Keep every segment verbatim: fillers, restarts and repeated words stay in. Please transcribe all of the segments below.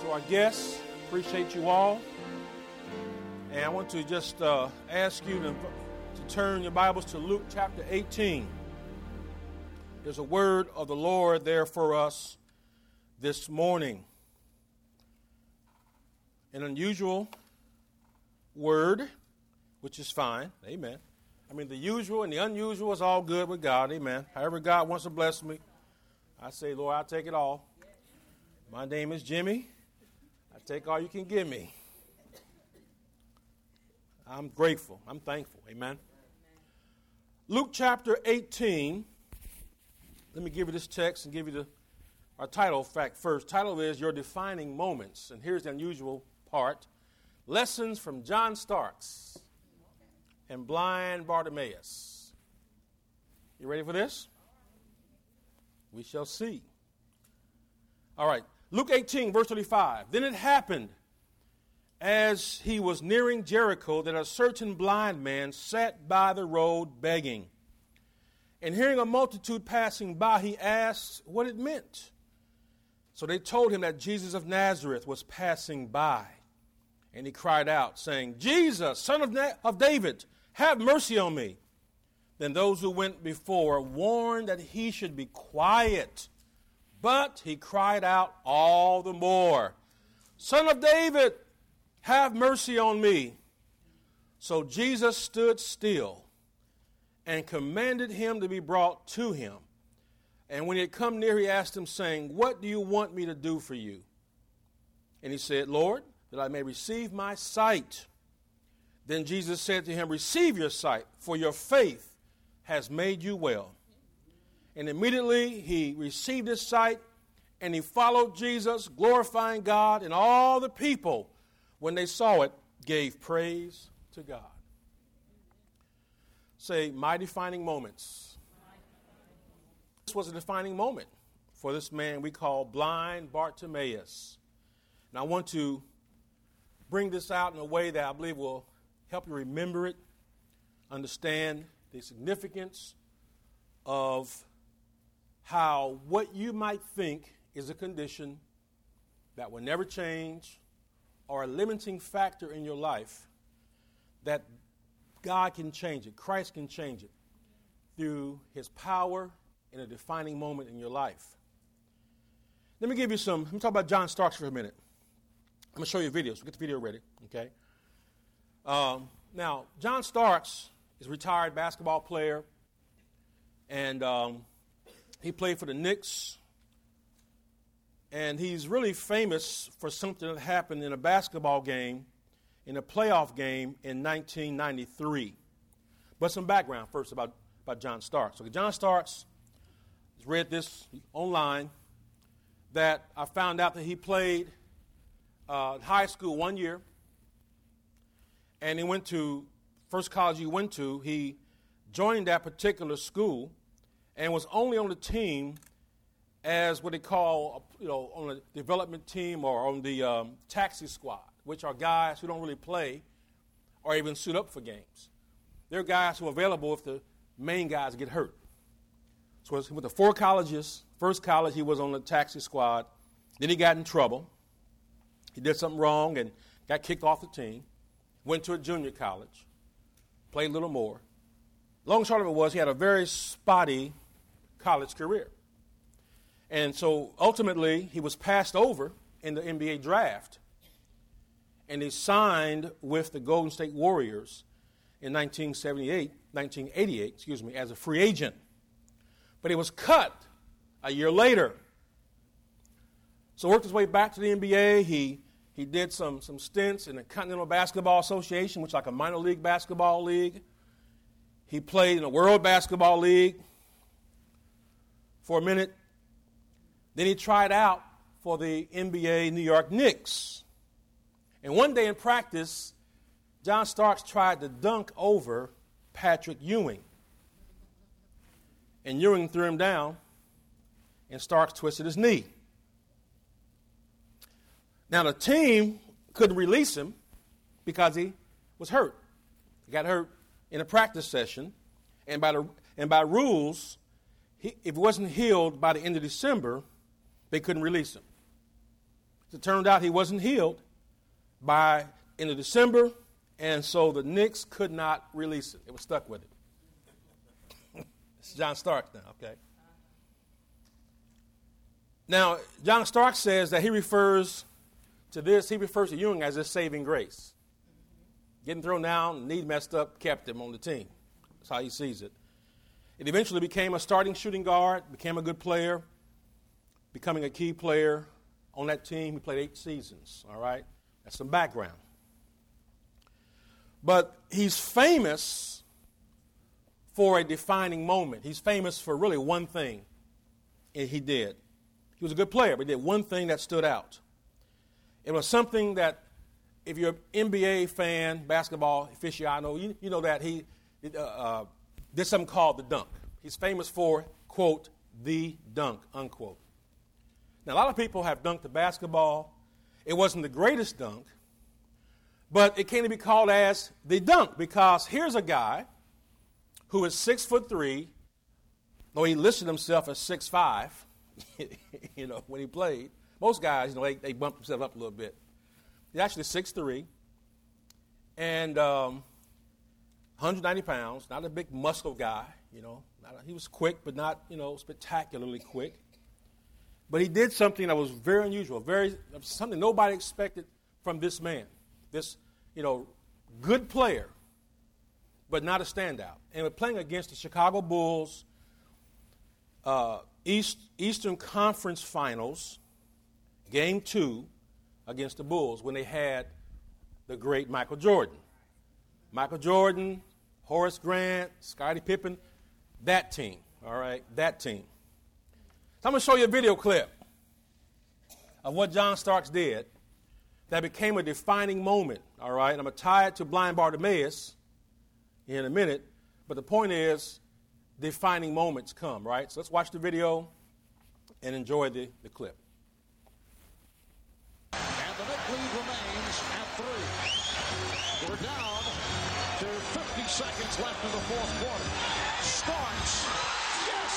to our guests. Appreciate you all. And I want to just uh, ask you to, to turn your Bibles to Luke chapter eighteen. There's a word of the Lord there for us this morning. An unusual word, which is fine. Amen. I mean, the usual and the unusual is all good with God. Amen. However God wants to bless me, I say, Lord, I'll take it all. My name is Jimmy. I take all you can give me. I'm grateful. I'm thankful. Amen. Luke chapter eighteen. Let me give you this text and give you the our title fact first. Title is Your Defining Moments. And here's the unusual part. Lessons from John Starks and blind Bartimaeus. You ready for this? We shall see. All right. Luke eighteen, verse thirty-five. Then it happened, as he was nearing Jericho, that a certain blind man sat by the road begging. And hearing a multitude passing by, he asked what it meant. So they told him that Jesus of Nazareth was passing by. And he cried out, saying, Jesus, son of, Na- of David, have mercy on me. Then those who went before warned that he should be quiet. But he cried out all the more, Son of David, have mercy on me. So Jesus stood still and commanded him to be brought to him. And when he had come near, he asked him, saying, What do you want me to do for you? And he said, Lord, that I may receive my sight. Then Jesus said to him, Receive your sight, for your faith has made you well. And immediately he received his sight, and he followed Jesus, glorifying God, and all the people, when they saw it, gave praise to God. Say, my defining moments. This was a defining moment for this man we call blind Bartimaeus. And I want to bring this out in a way that I believe will help you remember it, understand the significance of how what you might think is a condition that will never change or a limiting factor in your life, that God can change it, Christ can change it through his power in a defining moment in your life. Let me give you some, let me talk about John Starks for a minute. I'm going to show you videos. We'll get the video ready, okay? Um, now, John Starks is a retired basketball player, and um, he played for the Knicks, and he's really famous for something that happened in a basketball game, in a playoff game in nineteen ninety-three. But some background first about, about John Starks. Okay, John Starks has read this online, that I found out that he played uh, high school one year, and he went to, first college he went to, he joined that particular school, and was only on the team as what they call, you know, on the development team or on the um, taxi squad, which are guys who don't really play or even suit up for games. They're guys who are available if the main guys get hurt. So he went to four colleges. First college, he was on the taxi squad. Then he got in trouble. He did something wrong and got kicked off the team. Went to a junior college, played a little more. Long and short of it was he had a very spotty college career. And so ultimately he was passed over in the N B A draft, and he signed with the Golden State Warriors in nineteen seventy-eight, nineteen eighty-eight, excuse me, as a free agent. But he was cut a year later. So worked his way back to the N B A. He he did some some stints in the Continental Basketball Association, which is like a minor league basketball league. He played in the World Basketball League for a minute. Then he tried out for the N B A New York Knicks. And one day in practice, John Starks tried to dunk over Patrick Ewing. And Ewing threw him down, and Starks twisted his knee. Now, the team couldn't release him because he was hurt. He got hurt in a practice session, and by the and by rules, he, if it wasn't healed by the end of December, they couldn't release him. It turned out he wasn't healed by in the December, and so the Knicks could not release it. It was stuck with it. It's John Starks now, okay? Now, John Starks says that he refers to this, he refers to Ewing as his saving grace. Getting thrown down, knee messed up, kept him on the team. That's how he sees it. It eventually became a starting shooting guard, became a good player, becoming a key player on that team. He played eight seasons, all right? That's some background. But he's famous for a defining moment. He's famous for really one thing he did. He was a good player, but he did one thing that stood out. It was something that, if you're an N B A fan, basketball aficionado, you, you know that he uh, uh, did something called the dunk. He's famous for, quote, the dunk, unquote. Now, a lot of people have dunked the basketball. It wasn't the greatest dunk, but it came to be called as the dunk because here's a guy who is six foot three, though he listed himself as six five, you know, when he played. Most guys, you know, they, they bump themselves up a little bit. He's actually six three and um, one hundred ninety pounds, not a big muscle guy, you know. Not a, he was quick, but not, you know, spectacularly quick. But he did something that was very unusual, very something nobody expected from this man, this, you know, good player, but not a standout. And we're playing against the Chicago Bulls uh, East, Eastern Conference Finals, Game two, against the Bulls when they had the great Michael Jordan. Michael Jordan, Horace Grant, Scottie Pippen, that team, all right, that team. So I'm going to show you a video clip of what John Starks did that became a defining moment, all right? I'm going to tie it to blind Bartimaeus in a minute, but the point is defining moments come, right? So let's watch the video and enjoy the, the clip. And the Knicks lead remains at three. We're down to fifty seconds left in the fourth quarter. Starks. Yes!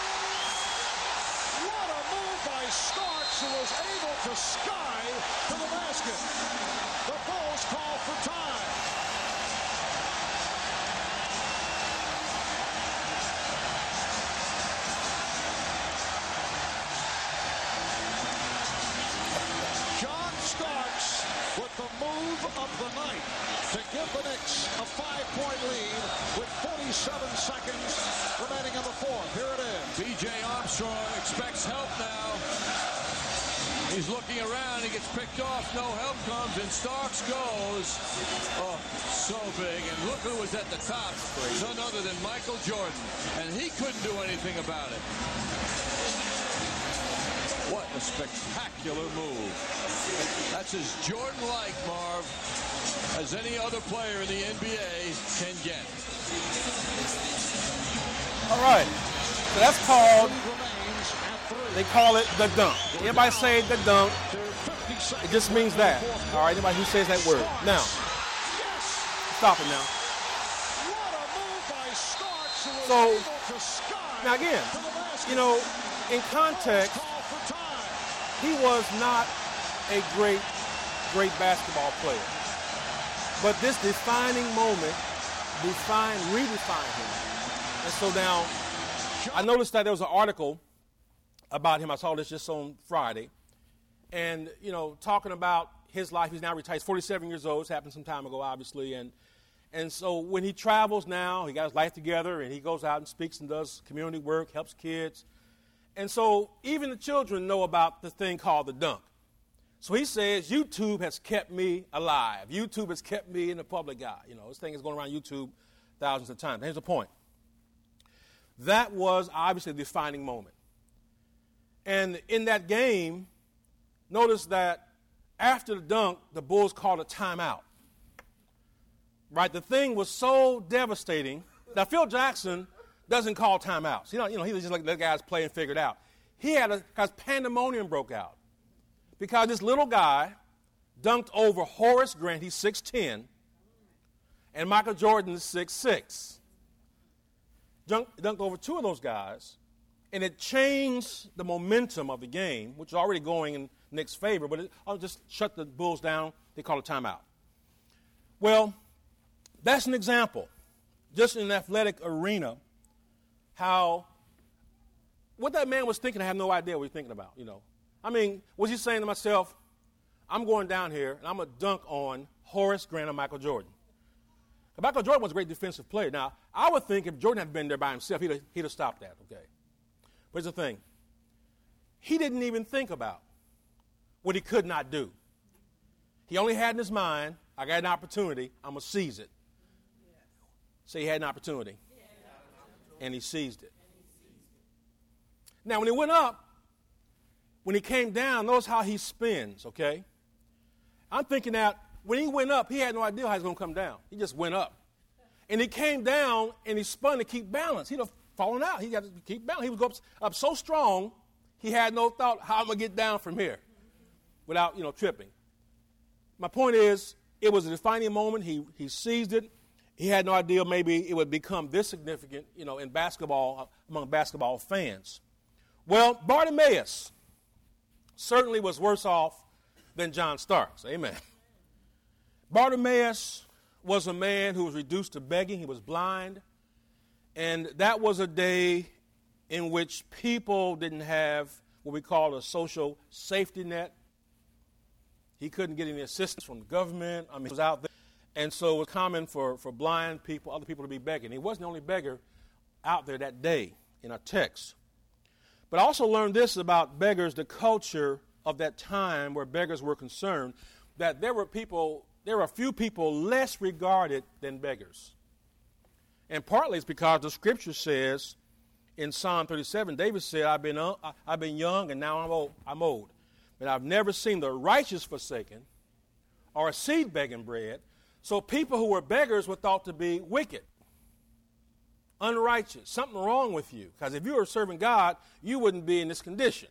What a move by Starks, who was able to sky to the basket. The Bulls call for time. Starks with the move of the night to give the Knicks a five-point lead with forty-seven seconds remaining in the fourth. Here it is. B J Armstrong expects help now. He's looking around. He gets picked off. No help comes, and Starks goes. Oh, so big. And look who was at the top. None other than Michael Jordan. And he couldn't do anything about it. What a spectacular move. That's as Jordan-like, Marv, as any other player in the N B A can get. All right. So that's called, they call it the dunk. Everybody say the dunk. It just means that. All right, anybody who says that word. Now, stop it now. So, now again, you know, in context, he was not a great, great basketball player. But this defining moment defined, redefined him. And so now, I noticed that there was an article about him. I saw this just on Friday. And, you know, talking about his life. He's now retired. He's forty-seven years old. This happened some time ago, obviously. And and so when he travels now, he got his life together, and he goes out and speaks and does community work, helps kids. And so even the children know about the thing called the dunk. So he says, YouTube has kept me alive. YouTube has kept me in the public eye. You know, this thing is going around YouTube thousands of times. Here's the point. That was obviously a defining moment. And in that game, notice that after the dunk, the Bulls called a timeout. Right? The thing was so devastating. Now, Phil Jackson doesn't call timeouts. You know, you know, he was just like let guys play and figure it out. He had a, because pandemonium broke out. Because this little guy dunked over Horace Grant, he's six ten, and Michael Jordan is six six. Dunked, dunked over two of those guys, and it changed the momentum of the game, which was already going in Nick's favor, but it, I'll just shut the Bulls down. They call it timeout. Well, that's an example, just in an athletic arena, how what that man was thinking, I have no idea what he's thinking about, you know. I mean, was he saying to myself, I'm going down here, and I'm going to dunk on Horace Grant or Michael Jordan? Michael Jordan was a great defensive player. Now, I would think if Jordan had been there by himself, he'd have, he'd have stopped that, okay? But here's the thing. He didn't even think about what he could not do. He only had in his mind, I got an opportunity, I'm going to seize it. So he had an opportunity, and he seized it. Now, when he went up, when he came down, notice how he spins, okay? I'm thinking that when he went up, he had no idea how he was going to come down. He just went up. And he came down, and he spun to keep balance. He'd have fallen out. He got to keep balance. He would go up, up so strong, he had no thought, how am I going to get down from here without, you know, tripping. My point is, it was a defining moment. He, he seized it. He had no idea maybe it would become this significant, you know, in basketball, among basketball fans. Well, Bartimaeus certainly was worse off than John Starks. Amen. Bartimaeus was a man who was reduced to begging. He was blind. And that was a day in which people didn't have what we call a social safety net. He couldn't get any assistance from the government. I mean, he was out there. And so it was common for, for blind people, other people to be begging. He wasn't the only beggar out there that day in our text. But I also learned this about beggars, the culture of that time where beggars were concerned, that there were people, there were a few people less regarded than beggars. And partly it's because the scripture says in Psalm thirty-seven, David said, I've been, uh, I've been young and now I'm old, I'm old. But I've never seen the righteous forsaken or a seed begging bread. So people who were beggars were thought to be wicked, unrighteous, something wrong with you. Because if you were serving God, you wouldn't be in this condition.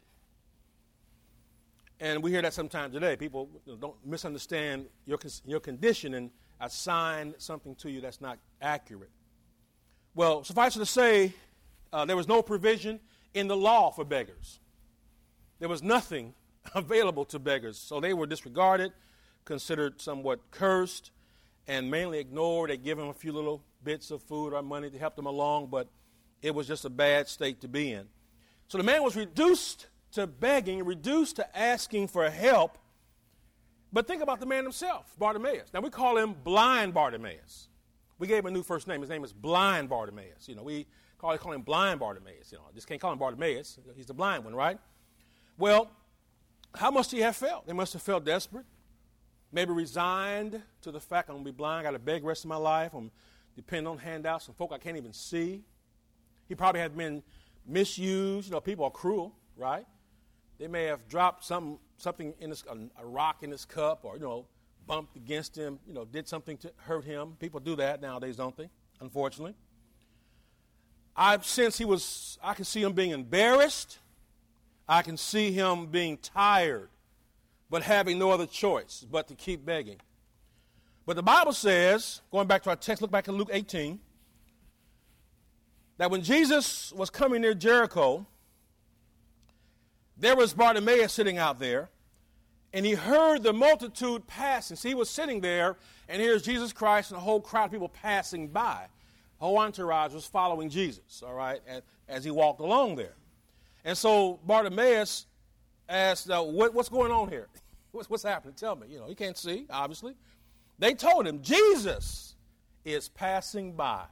And we hear that sometimes today. People don't misunderstand your, your condition and assign something to you that's not accurate. Well, suffice it to say, uh, there was no provision in the law for beggars. There was nothing available to beggars. So they were disregarded, considered somewhat cursed, and mainly ignored. They give them a few little bits of food or money to help them along, but it was just a bad state to be in. So the man was reduced to begging, reduced to asking for help. But think about the man himself, Bartimaeus. Now, we call him Blind Bartimaeus. We gave him a new first name. His name is Blind Bartimaeus. You know, we call, call him Blind Bartimaeus. You know, just can't call him Bartimaeus. He's the blind one, right? Well, how must he have felt? They must have felt desperate. Maybe resigned to the fact I'm going to be blind, I got to beg the rest of my life. I'm depending on handouts from folk I can't even see. He probably had been misused. You know, people are cruel, right? They may have dropped some something in his, a, a rock in his cup, or, you know, bumped against him, you know, did something to hurt him. People do that nowadays, don't they? Unfortunately. I've since he was, I can see him being embarrassed. I can see him being tired, but having no other choice but to keep begging. But the Bible says, going back to our text, look back at Luke eighteen, that when Jesus was coming near Jericho, there was Bartimaeus sitting out there, and he heard the multitude passing. See, he was sitting there, and here's Jesus Christ and a whole crowd of people passing by. The whole entourage was following Jesus, all right, as, as he walked along there. And so Bartimaeus asked, uh, what, what's going on here? What's, what's happening? Tell me. You know, he can't see, obviously. They told him, Jesus is passing by.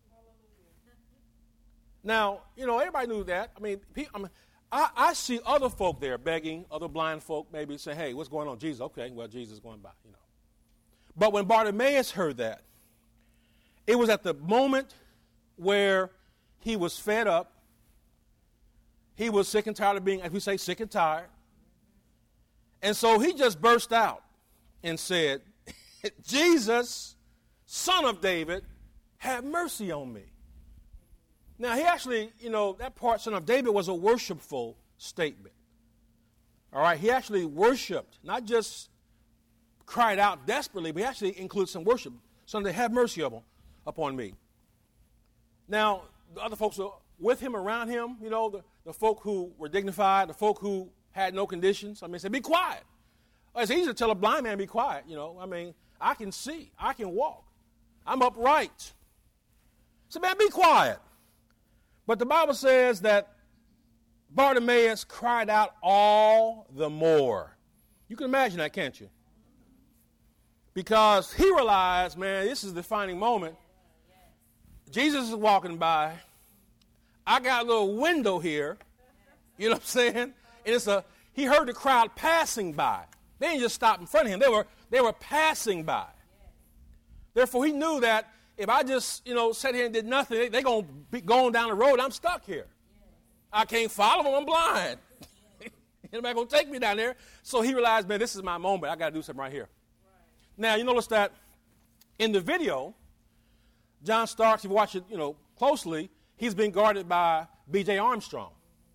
Now, you know, everybody knew that. I mean, people, I, mean I, I see other folk there begging, other blind folk maybe say, hey, what's going on? Jesus, okay, well, Jesus is going by, you know. But when Bartimaeus heard that, it was at the moment where he was fed up. He was sick and tired of being, as we say, sick and tired. And so he just burst out and said, Jesus, Son of David, have mercy on me. Now, he actually, you know, that part, Son of David, was a worshipful statement. All right, he actually worshiped, not just cried out desperately, but he actually included some worship. Son of David, have mercy upon, upon me. Now, the other folks were with him, around him, you know, the, the folk who were dignified, the folk who had no conditions. I mean, he said, be quiet. Well, it's easy to tell a blind man to be quiet, you know. I mean, I can see. I can walk. I'm upright. So, man, be quiet. But the Bible says that Bartimaeus cried out all the more. You can imagine that, can't you? Because he realized, man, this is the defining moment. Jesus is walking by. I got a little window here. You know what I'm saying? And it's a, he heard the crowd passing by. They didn't just stop in front of him. They were, they were passing by. Therefore, he knew that if I just, you know, sat here and did nothing, they're they going to be going down the road. I'm stuck here. I can't follow them. I'm blind. Anybody going to take me down there? So he realized, man, this is my moment. I got to do something right here. Right. Now, you notice that in the video, John Starks, if you watch it, you know, closely, he's being guarded by B J Armstrong.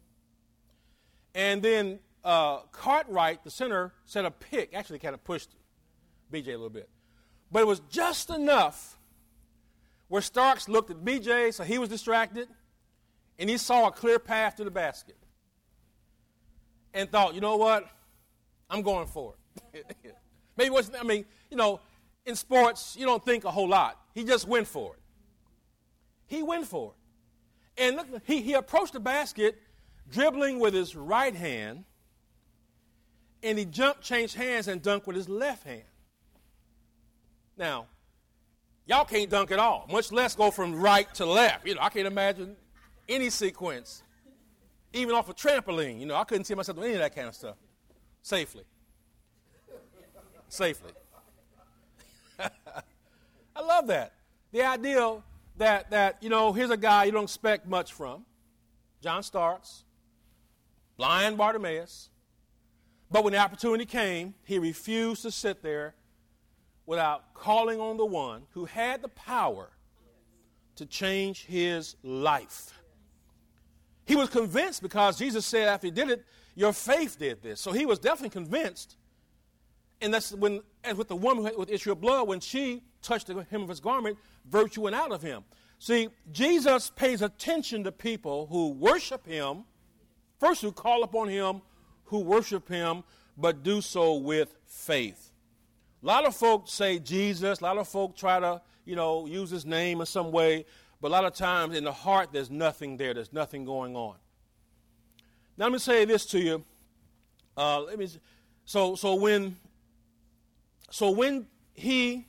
And then uh, Cartwright, the center, set a pick. Actually, kind of pushed B J a little bit. But it was just enough where Starks looked at B J, so he was distracted, and he saw a clear path to the basket. And thought, you know what? I'm going for it. Maybe it wasn't, I mean, you know, in sports, you don't think a whole lot. He just went for it. He went for it. And look, he, he approached the basket, dribbling with his right hand, and he jumped, changed hands, and dunked with his left hand. Now, y'all can't dunk at all, much less go from right to left. You know, I can't imagine any sequence, even off a trampoline. You know, I couldn't see myself doing any of that kind of stuff safely. Safely. I love that. The idea that, that, you know, here's a guy you don't expect much from, John Starks, blind Bartimaeus, but when the opportunity came, he refused to sit there without calling on the one who had the power to change his life. He was convinced because Jesus said after he did it, your faith did this. So he was definitely convinced. And that's when, as with the woman with the issue of blood, when she touched the hem of his garment, virtue went out of him. See, Jesus pays attention to people who worship him, first who call upon him, who worship him, but do so with faith. A lot of folks say Jesus. A lot of folks try to, you know, use his name in some way. But a lot of times in the heart, there's nothing there. There's nothing going on. Now, let me say this to you. Uh, let me. So, so when, so when he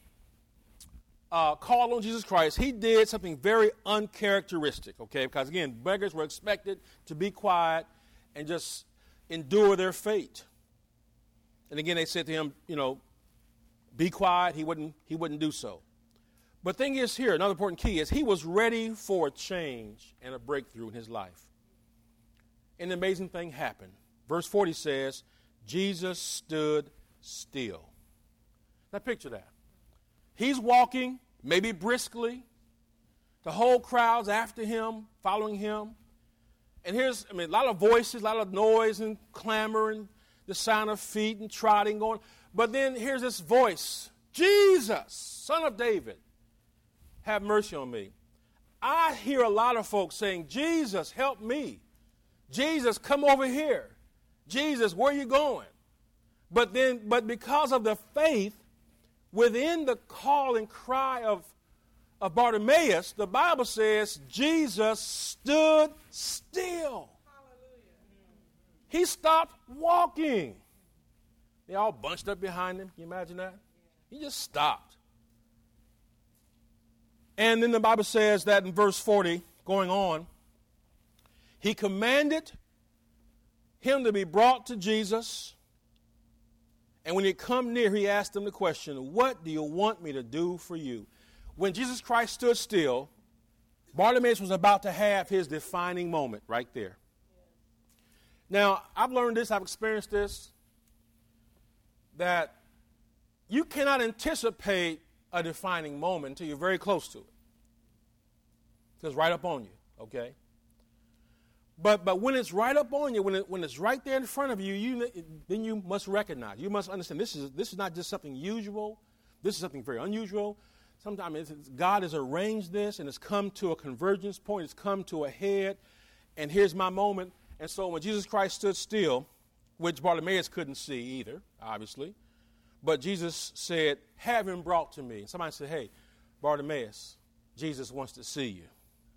uh, called on Jesus Christ, he did something very uncharacteristic. Okay, because again, beggars were expected to be quiet and just endure their fate. And again, they said to him, you know, be quiet. He wouldn't. He wouldn't do so. But the thing is here, another important key is he was ready for a change and a breakthrough in his life. And the amazing thing happened. Verse forty says, Jesus stood still. Now picture that. He's walking, maybe briskly. The whole crowd's after him, following him. And here's, I mean, a lot of voices, a lot of noise and clamor and the sound of feet and trotting going. But then here's this voice, Jesus, Son of David, have mercy on me. I hear a lot of folks saying, Jesus, help me. Jesus, come over here. Jesus, where are you going? But then, but because of the faith within the call and cry of, of Bartimaeus, the Bible says Jesus stood still. Hallelujah. He stopped walking. They all bunched up behind him. Can you imagine that? He just stopped. And then the Bible says that in verse forty, going on, he commanded him to be brought to Jesus. And when he come near, he asked him the question, what do you want me to do for you? When Jesus Christ stood still, Bartimaeus was about to have his defining moment right there. Now, I've learned this, I've experienced this, that you cannot anticipate a defining moment until you're very close to it. It's right up on you, okay? But but when it's right up on you, when it, when it's right there in front of you, you then you must recognize, you must understand this is this is not just something usual. This is something very unusual. Sometimes it's, it's, God has arranged this, and it's come to a convergence point. It's come to a head, and here's my moment. And so when Jesus Christ stood still, which Bartimaeus couldn't see either, obviously. But Jesus said, have him brought to me. Somebody said, hey, Bartimaeus, Jesus wants to see you.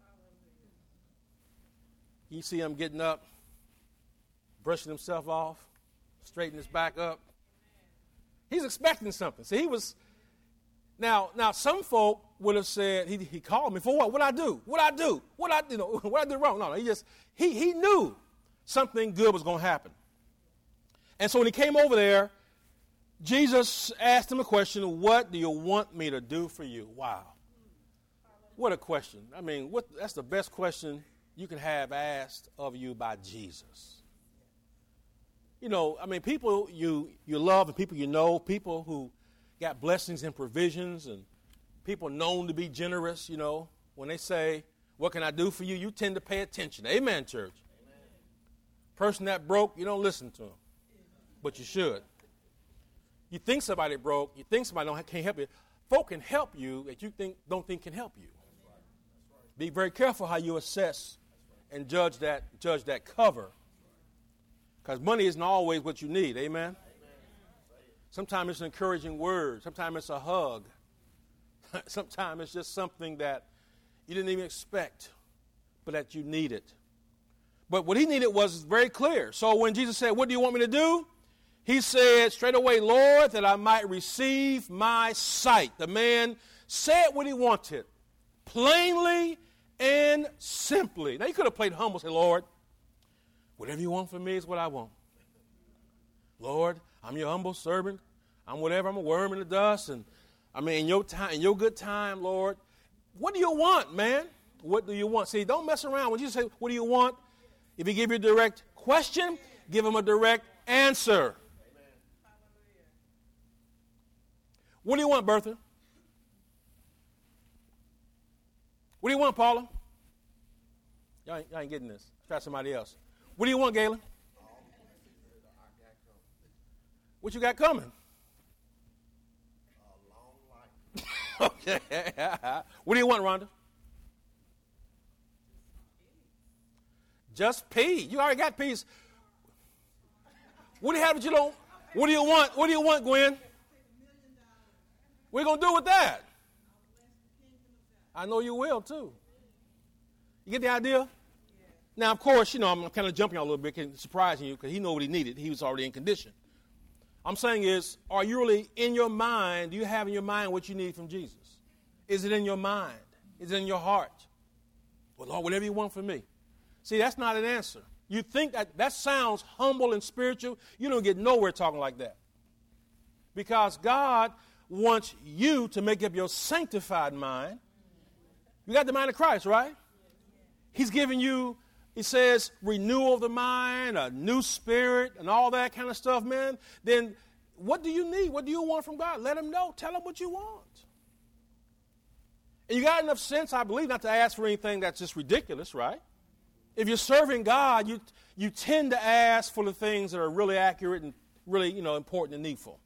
You see him getting up, brushing himself off, straightening his back up. He's expecting something. See, he was, now, now some folk would have said, he, he called me for what? What'd I do? What'd I do? What'd I, you know, what'd I do wrong? No, no, he just, he, he knew something good was going to happen. And so when he came over there, Jesus asked him a question, what do you want me to do for you? Wow. What a question. I mean, what, that's the best question you can have asked of you by Jesus. You know, I mean, people you, you love and people you know, people who got blessings and provisions and people known to be generous, you know, when they say, what can I do for you? You tend to pay attention. Amen, church. Amen. Person that broke, you don't listen to them, but you should. You think somebody broke, you think somebody don't, can't help you. Folk can help you that you think don't think can help you. That's right. That's right. Be very careful how you assess and judge that judge that cover. Because money isn't always what you need. Amen? Amen. Sometimes it's an encouraging word. Sometimes it's a hug. Sometimes it's just something that you didn't even expect, but that you needed. But what he needed was very clear. So when Jesus said, what do you want me to do? He said straight away, Lord, that I might receive my sight. The man said what he wanted, plainly and simply. Now, you could have played humble, say, Lord, whatever you want from me is what I want. Lord, I'm your humble servant. I'm whatever. I'm a worm in the dust. And I mean, in your time, in your good time, Lord, what do you want, man? What do you want? See, don't mess around. When you say, what do you want? If he give you a direct question, give him a direct answer. What do you want, Bertha? What do you want, Paula? Y'all ain't, y'all ain't getting this. Try somebody else. What do you want, Galen? What you got coming? A long life. Okay. What do you want, Rhonda? Just pee. You already got peace. What do you have that you don't? What do you want? What do you want, Gwen? What are you going to do with that? I know you will, too. You get the idea? Now, of course, you know, I'm kind of jumping out a little bit, surprising you, because he knew what he needed. He was already in condition. I'm saying is, are you really in your mind, do you have in your mind what you need from Jesus? Is it in your mind? Is it in your heart? Well, Lord, whatever you want from me. See, that's not an answer. You think that that sounds humble and spiritual. You don't get nowhere talking like that. Because God wants you to make up your sanctified mind. You got the mind of Christ, right? He's giving you, he says, renewal of the mind, a new spirit, and all that kind of stuff, man. Then what do you need? What do you want from God? Let him know. Tell him what you want. And you got enough sense, I believe, not to ask for anything that's just ridiculous, right? If you're serving God, you you tend to ask for the things that are really accurate and really, you know, important and needful.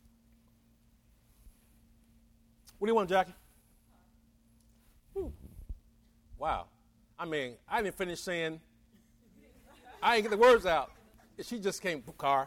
What do you want, Jackie? Whew. Wow. I mean, I didn't finish saying, I didn't get the words out. She just came, car.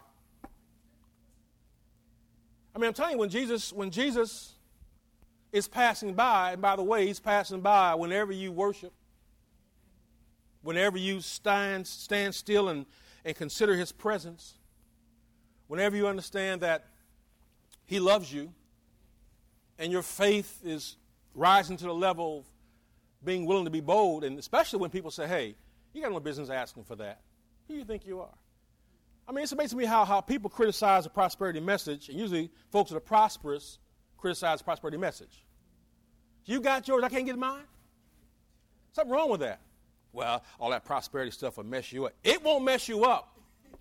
I mean, I'm telling you, when Jesus, when Jesus is passing by, and by the way, he's passing by whenever you worship, whenever you stand, stand still and, and consider his presence, whenever you understand that he loves you, and your faith is rising to the level of being willing to be bold, and especially when people say, hey, you got no business asking for that. Who do you think you are? I mean, it's amazing to me how, how people criticize the prosperity message, and usually folks that are prosperous criticize the prosperity message. You got yours, I can't get mine? Something wrong with that. Well, all that prosperity stuff will mess you up. It won't mess you up.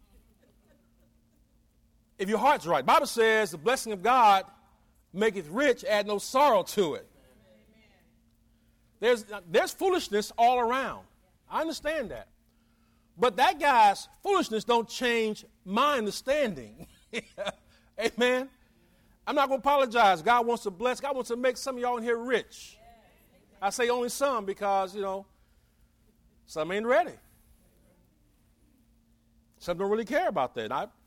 If your heart's right. The Bible says the blessing of God maketh rich, add no sorrow to it. There's, there's foolishness all around. I understand that. But that guy's foolishness don't change my understanding. Amen? I'm not going to apologize. God wants to bless. God wants to make some of y'all in here rich. I say only some because, you know, some ain't ready. Some don't really care about that. And I,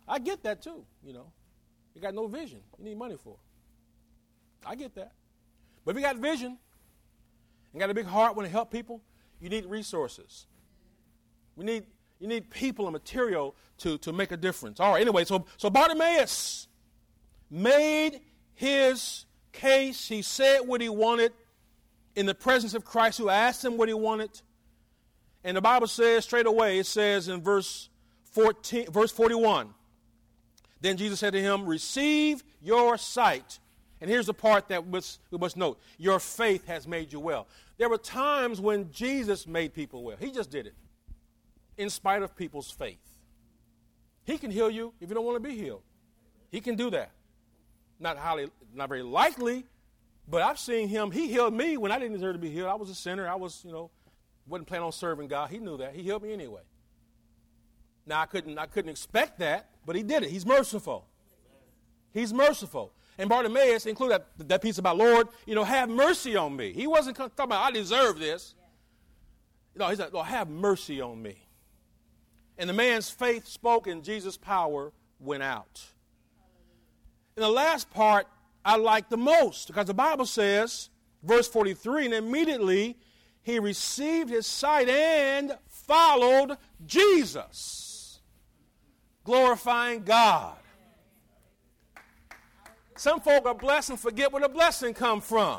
I get that too, you know. You got no vision. You need money for it. I get that. But if you got vision and got a big heart, want to help people, you need resources. We need you need people and material to, to make a difference. All right, anyway, so, so Bartimaeus made his case. He said what he wanted in the presence of Christ, who asked him what he wanted. And the Bible says straight away, it says in verse fourteen, verse forty-one, then Jesus said to him, receive your sight. And here's the part that we must, we must note. Your faith has made you well. There were times when Jesus made people well. He just did it in spite of people's faith. He can heal you if you don't want to be healed. He can do that. Not highly, not very likely, but I've seen him. He healed me when I didn't deserve to be healed. I was a sinner. I was, you know, wasn't planning on serving God. He knew that. He healed me anyway. Now, I couldn't, I couldn't expect that, but he did it. He's merciful. He's merciful. And Bartimaeus included that, that piece about, Lord, you know, have mercy on me. He wasn't talking about, I deserve this. No, he said, Lord, have mercy on me. And the man's faith spoke and Jesus' power went out. And the last part I like the most because the Bible says, verse forty-three, and immediately he received his sight and followed Jesus, glorifying God. Some folk are blessed and forget where the blessing come from.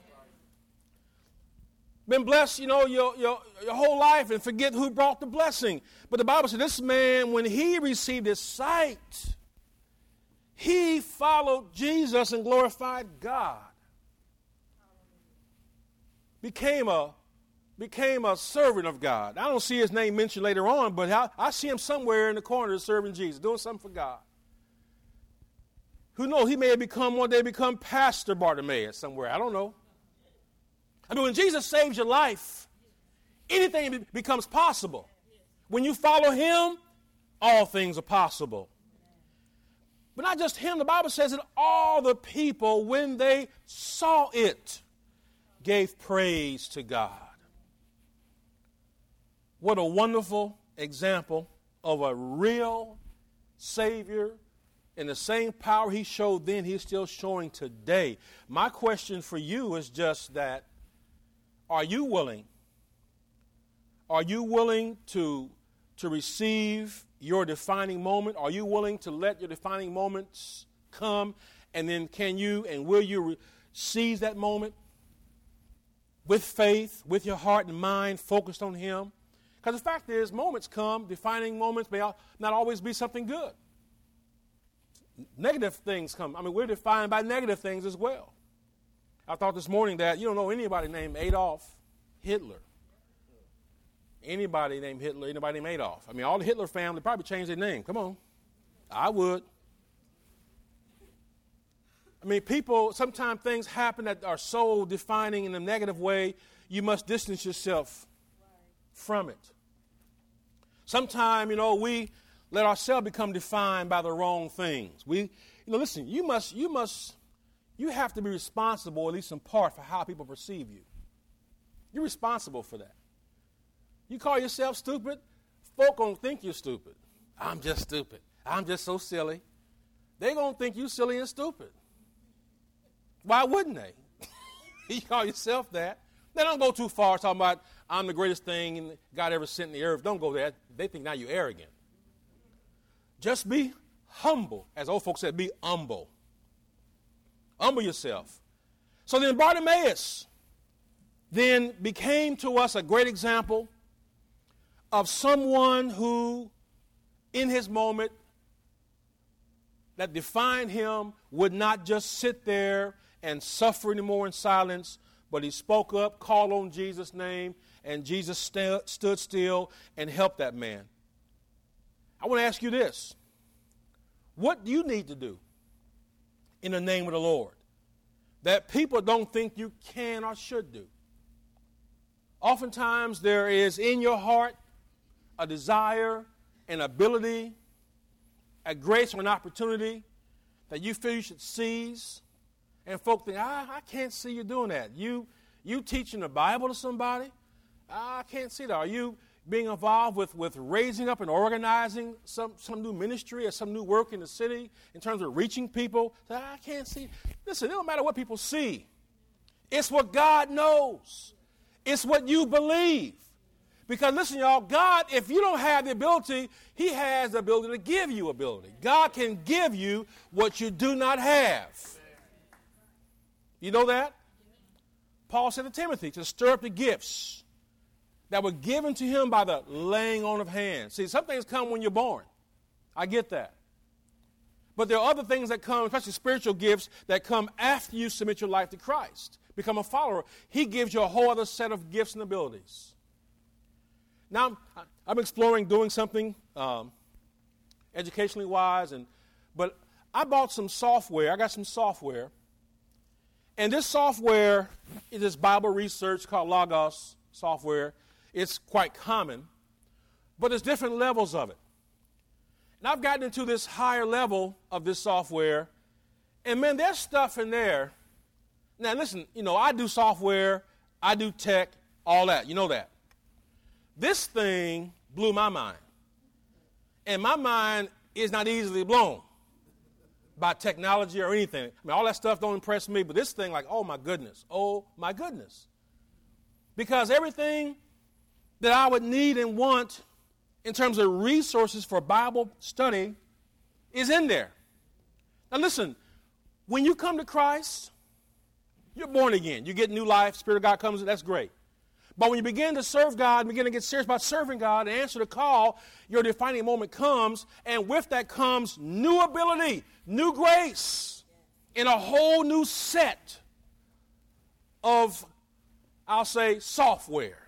Been blessed, you know, your, your, your whole life and forget who brought the blessing. But the Bible said this man, when he received his sight, he followed Jesus and glorified God. Became a, became a servant of God. I don't see his name mentioned later on, but I, I see him somewhere in the corner serving Jesus, doing something for God. Who knows, he may have become, one day become Pastor Bartimaeus somewhere. I don't know. I mean, when Jesus saves your life, anything becomes possible. When you follow him, all things are possible. But not just him. The Bible says that all the people, when they saw it, gave praise to God. What a wonderful example of a real Savior. And the same power he showed then, he's still showing today. My question for you is just that, are you willing? Are you willing to, to receive your defining moment? Are you willing to let your defining moments come? And then can you and will you re- seize that moment with faith, with your heart and mind focused on him? Because the fact is, moments come, defining moments may not always be something good. Negative things come. I mean, we're defined by negative things as well. I thought this morning that you don't know anybody named Adolf Hitler. Anybody named Hitler, anybody named Adolf. I mean, all the Hitler family probably changed their name. Come on. I would. I mean, people, sometimes things happen that are so defining in a negative way, you must distance yourself from it. Sometimes, you know, we let ourselves become defined by the wrong things. We, you know, listen, you must, you must, you have to be responsible, at least in part, for how people perceive you. You're responsible for that. You call yourself stupid, folk don't think you're stupid. I'm just stupid. I'm just so silly. They're going to think you silly and stupid. Why wouldn't they? You call yourself that. They don't go too far talking about I'm the greatest thing God ever sent in the earth. Don't go there. They think now you're arrogant. Just be humble. As old folks said, be humble. Humble yourself. So then Bartimaeus then became to us a great example of someone who, in his moment, that defined him, would not just sit there and suffer anymore in silence, but he spoke up, called on Jesus' name, and Jesus st- stood still and helped that man. I want to ask you this. What do you need to do in the name of the Lord that people don't think you can or should do? Oftentimes there is in your heart a desire, an ability, a grace or an opportunity that you feel you should seize. And folk think, I, I can't see you doing that. You, you teaching the Bible to somebody? I can't see that. Are you being involved with, with raising up and organizing some, some new ministry or some new work in the city in terms of reaching people. I can't see. Listen, it don't matter what people see. It's what God knows. It's what you believe. Because listen, y'all, God, if you don't have the ability, he has the ability to give you ability. God can give you what you do not have. You know that? Paul said to Timothy to stir up the gifts that were given to him by the laying on of hands. See, some things come when you're born. I get that. But there are other things that come, especially spiritual gifts, that come after you submit your life to Christ, become a follower. He gives you a whole other set of gifts and abilities. Now, I'm exploring doing something um, educationally wise, and but I bought some software. I got some software. And this software is this Bible research called Logos software. It's quite common, but there's different levels of it. And I've gotten into this higher level of this software, and man, there's stuff in there. Now, listen, you know, I do software, I do tech, all that. You know that. This thing blew my mind. And my mind is not easily blown by technology or anything. I mean, all that stuff don't impress me, but this thing, like, oh, my goodness. Oh, my goodness. Because everything that I would need and want in terms of resources for Bible study is in there. Now, listen, when you come to Christ, you're born again. You get new life. Spirit of God comes in. That's great. But when you begin to serve God, begin to get serious about serving God and answer the call, your defining moment comes, and with that comes new ability, new grace, and a whole new set of, I'll say, software,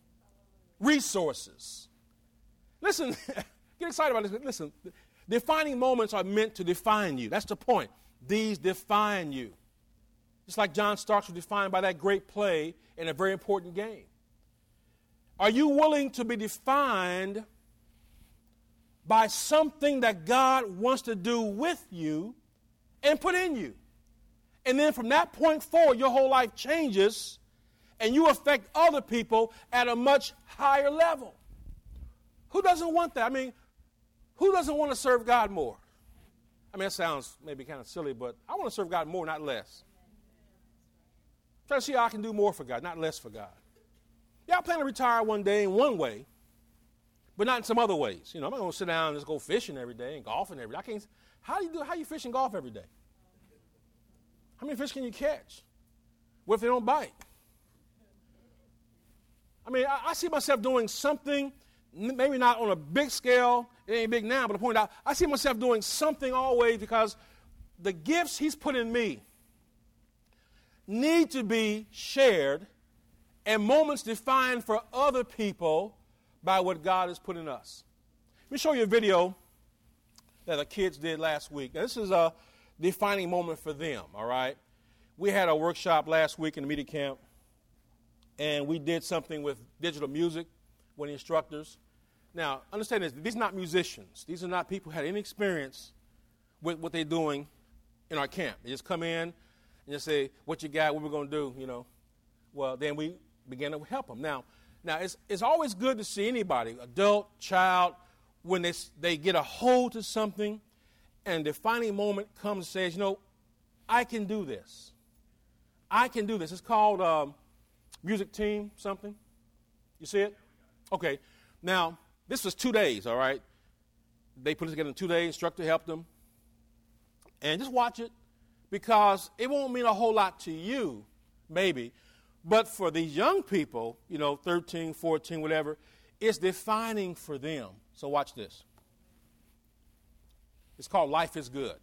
resources. Listen, get excited about this. Listen, defining moments are meant to define you. That's the point. These define you. Just like John Starks was defined by that great play in a very important game. Are you willing to be defined by something that God wants to do with you and put in you? And then from that point forward, your whole life changes and you affect other people at a much higher level. Who doesn't want that? I mean, who doesn't want to serve God more? I mean, that sounds maybe kind of silly, but I want to serve God more, not less. I'm trying to see how I can do more for God, not less for God. Yeah, I plan to retire one day in one way, but not in some other ways. You know, I'm not going to sit down and just go fishing every day and golfing every day. I can't. How do you do? How do you fish and golf every day? How many fish can you catch? What if they don't bite? I mean, I, I see myself doing something, maybe not on a big scale. It ain't big now, but the point out, I see myself doing something always because the gifts He's put in me need to be shared and moments defined for other people by what God has put in us. Let me show you a video that the kids did last week. Now, this is a defining moment for them, all right? We had a workshop last week in the media camp, and we did something with digital music with the instructors. Now, understand this. These are not musicians. These are not people who had any experience with what they're doing in our camp. They just come in and just say, what you got, what we're going to do, you know. Well, then we begin to help them. Now, now it's, it's always good to see anybody, adult, child, when they, they get a hold to something and the defining moment comes and says, you know, I can do this. I can do this. It's called um, music team something. You see it? Okay. Now, this was two days, all right? They put it together in two days. Instructor helped them. And just watch it because it won't mean a whole lot to you, maybe. But for these young people, you know, thirteen, fourteen, whatever, it's defining for them. So watch this. It's called Life is Good.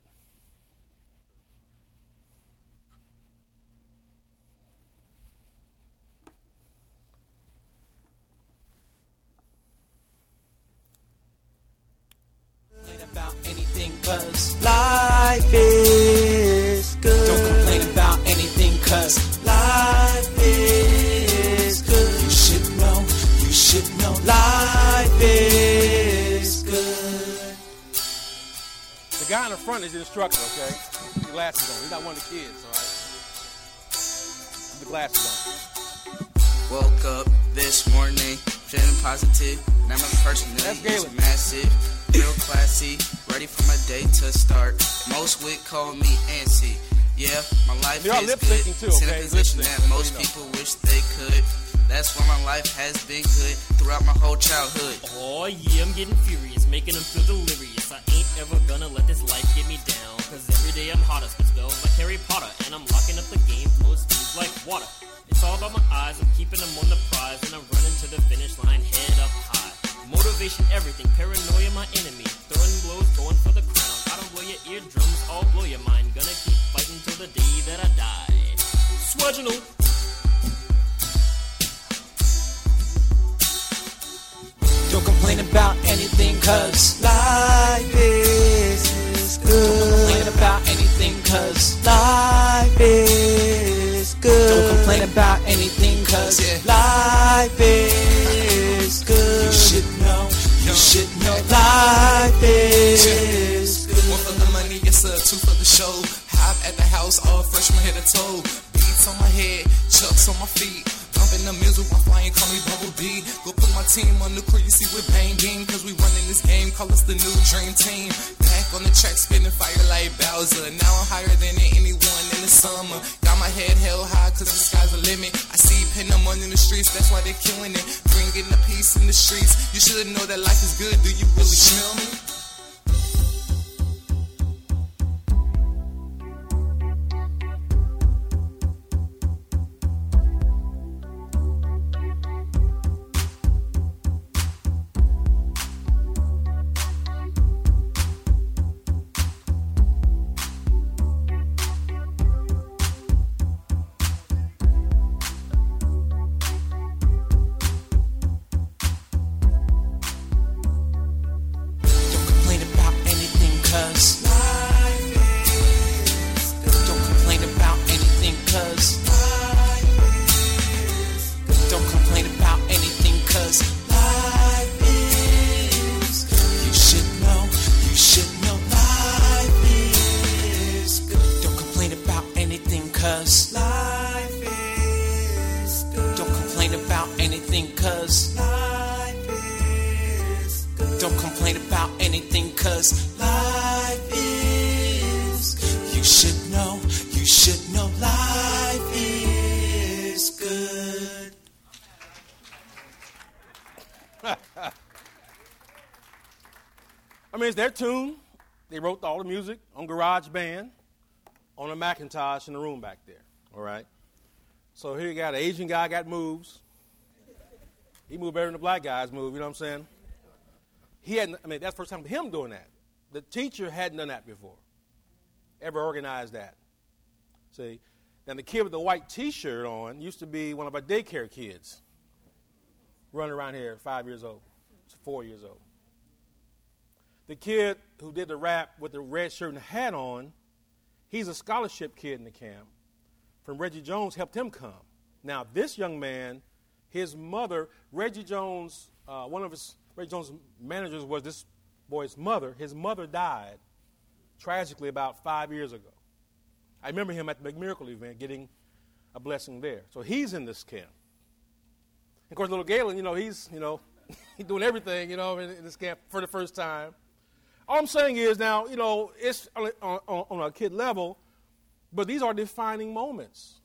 About anything, cause life is good. Don't complain about anything, cause life is good. You should know, you should know, life is good. The guy in the front is the instructor, okay? The glasses on. He's not one of the kids, all right? The glasses on. Woke up this morning feeling positive. And I'm a person that is massive, real classy, ready for my day to start. Most would call me antsy. Yeah, my life You're is good. Too, it's okay? in a position that most people wish they could. That's why my life has been good throughout my whole childhood. Oh yeah, I'm getting furious, making them feel delirious. I ain't ever gonna let this life get me down, cause every day I'm hotter, spit spells like Harry Potter, and I'm locking up the game, flow smooth like water. It's all about my eyes, I'm keeping them on the prize, and I'm running to the finish line, head up high. Motivation, everything, paranoia my enemy, throwing blows, going for the crown. I don't blow your eardrums, I'll blow your mind, gonna keep fighting till the day that I die. Swagginal. Don't complain about anything, cause life is good. Don't complain about anything, cause life is good. Don't complain about anything, cause yeah. life is good. You should know, you should know life is yeah. good. One for the money, yes sir, two for the show. Hop at the house, all fresh from head to toe. Beats on my head, chucks on my feet. In the music, I'm flying, call me Bubble B. Go put my team on the crew, you see we're banging. Cause we running this game, call us the new dream team. Back on the track, spinning fire like Bowser. Now I'm higher than anyone in the summer. Got my head held high, cause the sky's the limit. I see pin them on in the streets, that's why they're killing it. Bringing the peace in the streets. You should know that life is good, do you really smell me? I mean, it's their tune. They wrote all the music on GarageBand, on a Macintosh in the room back there, all right? So here you got an Asian guy got moves. He moved better than the black guys move, you know what I'm saying? He hadn't, I mean, that's the first time for him doing that. The teacher hadn't done that before, ever organized that. See? Now, the kid with the white T-shirt on used to be one of our daycare kids running around here, five years old, four years old. The kid who did the rap with the red shirt and hat on, he's a scholarship kid in the camp. From Reggie Jones helped him come. Now, this young man, his mother, Reggie Jones, uh, one of his, Reggie Jones' managers was this boy's mother. His mother died tragically about five years ago. I remember him at the McMiracle event getting a blessing there. So he's in this camp. Of course, little Galen, you know, he's, you know, he's doing everything, you know, in, in this camp for the first time. All I'm saying is now, you know, it's on, on, on a kid level, but these are defining moments.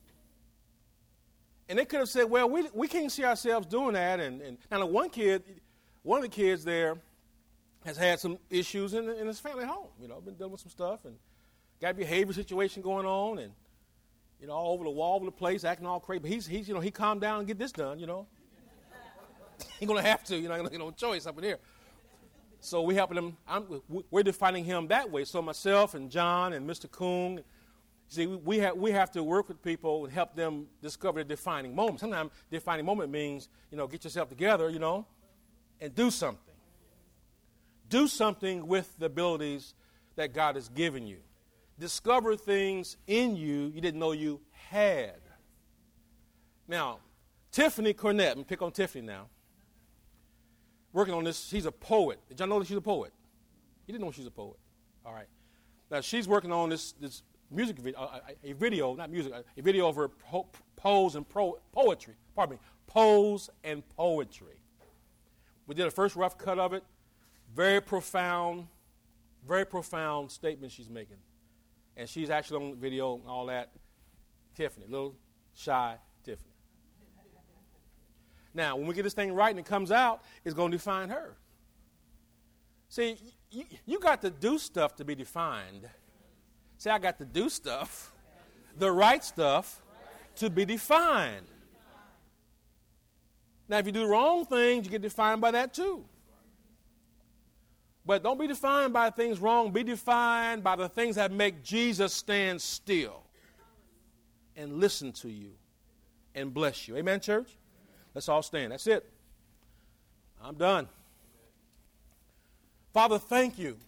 And they could have said, well, we we can't see ourselves doing that. And, and now the one kid, one of the kids there has had some issues in, in his family home, you know, been dealing with some stuff and got a behavior situation going on and, you know, all over the wall, all over the place, acting all crazy. But he's, he's you know, he calmed down and get this done, you know. He's going to have to, you know, ain't no choice up in here. So we helping him, I'm, we're defining him that way. So myself and John and Mister Coon, see, we, we, have, we have to work with people and help them discover the defining moment. Sometimes defining moment means, you know, get yourself together, you know, and do something. Do something with the abilities that God has given you. Discover things in you you didn't know you had. Now, Tiffany Cornett, I'm pick on Tiffany now. Working on this, she's a poet. Did y'all know that she's a poet? You didn't know she's a poet. All right. Now, she's working on this this music video, uh, a video, not music, a video of her po- pose and pro- poetry. Pardon me, pose and poetry. We did a first rough cut of it. Very profound, very profound statement she's making. And she's actually on video and all that. Tiffany, little shy Tiffany. Now, when we get this thing right and it comes out, it's going to define her. See, you, you got to do stuff to be defined. See, I got to do stuff, the right stuff, to be defined. Now, if you do the wrong things, you get defined by that too. But don't be defined by things wrong. Be defined by the things that make Jesus stand still and listen to you and bless you. Amen, church? Let's all stand. That's it. I'm done. Father, thank you